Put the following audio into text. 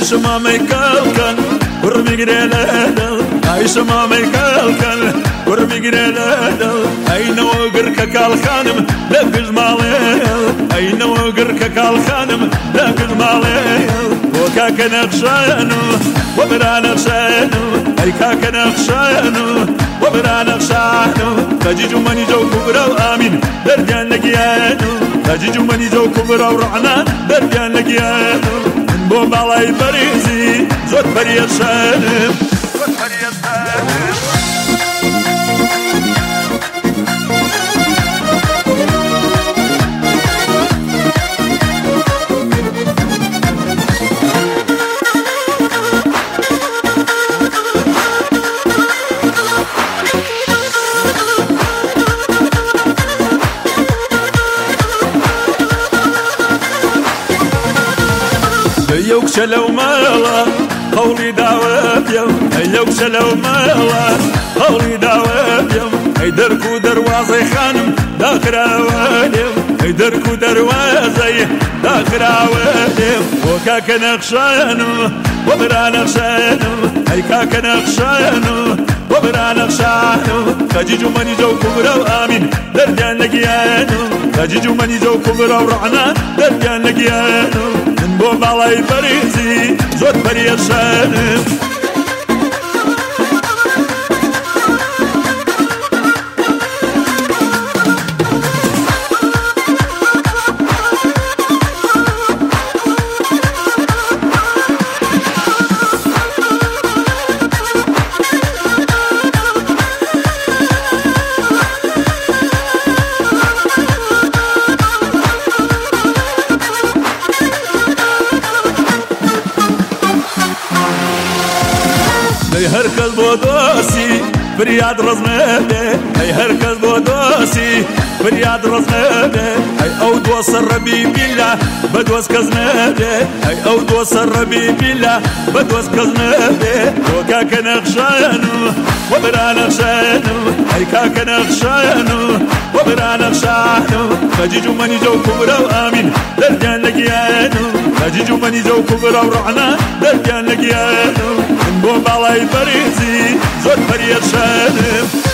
شما میکلکن ورمیگره لدل ای شما میکلکن ورمیگره لدل ای نوگر ککال خانم لگز مالیل ای نوگر ککال خانم لگز مالیل و کاک نقشانو و برا نقشانو ای کاک نقشانو و برا نقشانو تجیجو منی جو کبرا و آمین دردیان نگیانو تجیجو منی جو کبرا و رعنا دردیان نگیانو بو بالای بریزی زود بریشانم زود بریشانم يوك شلو مالا قولي دعوة يوم يوك شلو مالا قولي دعوة يوم دركو دروازي خانم داخل عوالم دركو دروازي داخل عوالم وكاك نقشانو وبرا نقشانو اي كاك نقشانو وبرا نقشانو خجيجو مني جو كبرا وآمين درديان نقيانو خجيجو مني جو كبرا ورعنا درديان نقيانو بو بالای بریزی زود بریشانم هركز بودوسي فرياد رزمبي اي هركز بودوسي فرياد رزمبي اي او دوس الربي بالله بدوس كزنبي اي او دوس الربي بالله بدوس كزنبي وكاك نخشانو وبرا نخشانو اي كاك نخشانو وبرا نخشانو خجيجو مني جو كبرا وامين درجان لقيانو خجيجو مني جو كبرا ورعنا درجان لقيانو بو بالای بریزی زود بریشانم